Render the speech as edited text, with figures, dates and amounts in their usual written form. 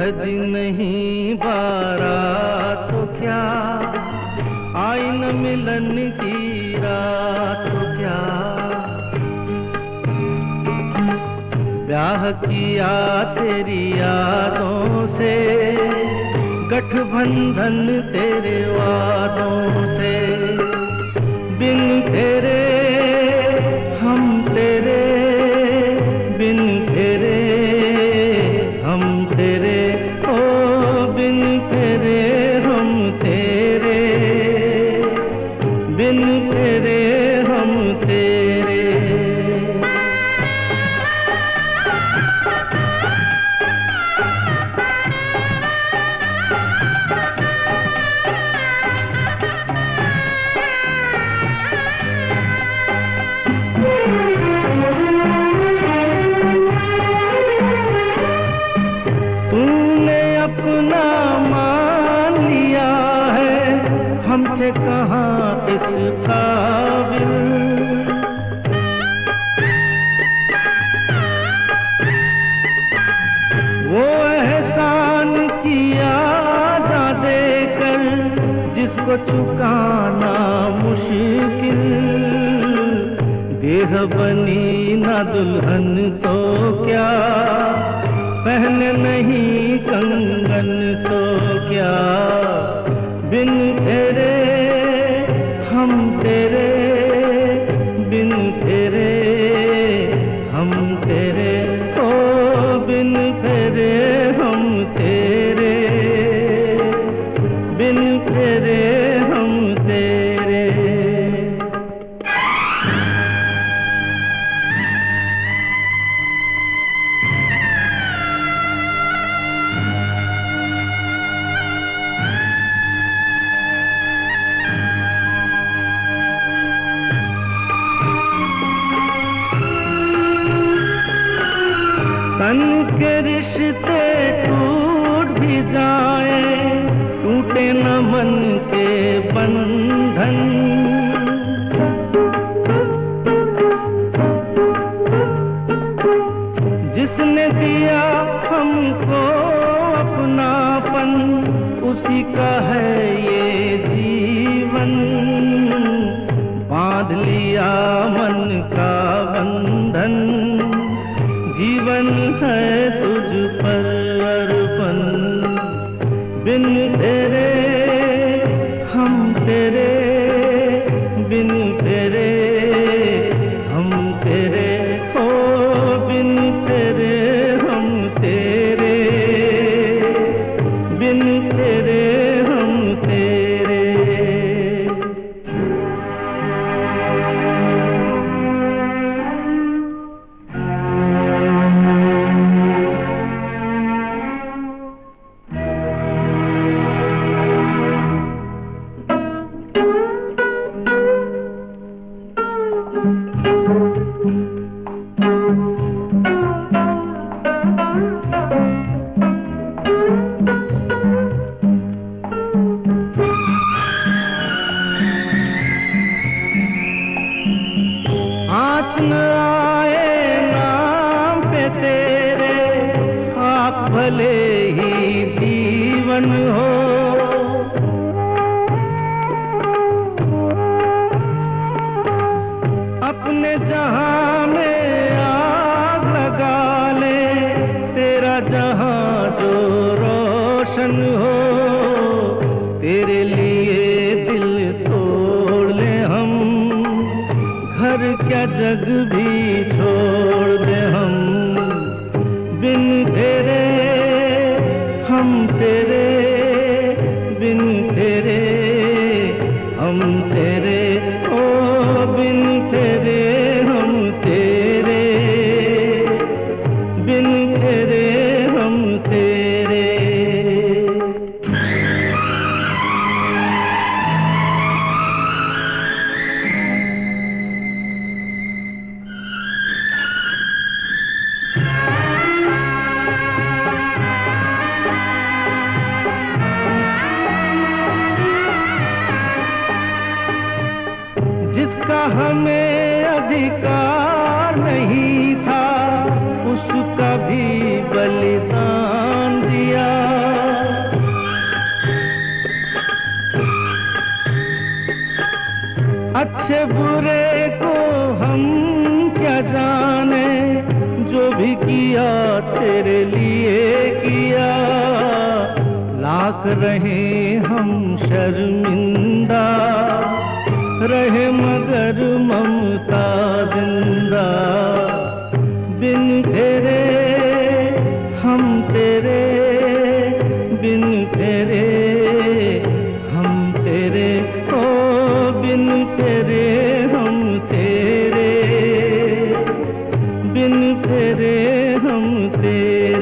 सज नहीं बारात तो क्या, आई न मिलन की रात तो क्या। ब्याह किया तेरी यादों से, गठबंधन तेरे वादों से। बिन तेरे हम तेरे, बिन तेरे हम तेरे, ओ बिन तेरे हम तेरे, बिन तेरे हम तेरे। अपना मान लिया है, हमसे कहाँ इस काबिल। वो एहसान किया जा देकर, जिसको चुकाना मुश्किल। देह बनी ना दुल्हन तो क्या, पहने नहीं कंगन तो क्या। बिन तेरे हम तेरे, बिन तेरे हम तेरे, ओ बिन तेरे हम तेरे, बिन तेरे हम तेरे। तन के रिश्ते टूट भी जाए, टूटे न मन के बंधन। जिसने दिया हमको अपनापन, उसी का है ये जीवन। बांध लिया मन का बंधन, जीवन है तुझ पर अर्पण। बिन तेरे हम तेरे, बिन तेरे हम तेरे, ओ बिन तेरे हम तेरे, बिन तेरे हम तेरे। आँच न आए नाम पे तेरे, आप भले ही जीवन हो। अपने जहां में आग लगा ले, तेरा जहां जो रोशन हो। तेरे लिए दिल तोड़ ले हम, घर क्या जग भी छोड़ दे हम। बिन तेरे हम तेरे, बिन तेरे हम तेरे, ओ बिन तेरे हम तेरे, बिन तेरे हम तेरे। किया तेरे लिए किया, लाख रहे हम शर्मिंदा, रहे मगर ममता जिंदा। बिन तेरे हम तेरे, बिन तेरे हम तेरे, ओ बिन तेरे हम तेरे, बिन तेरे हम तेरे।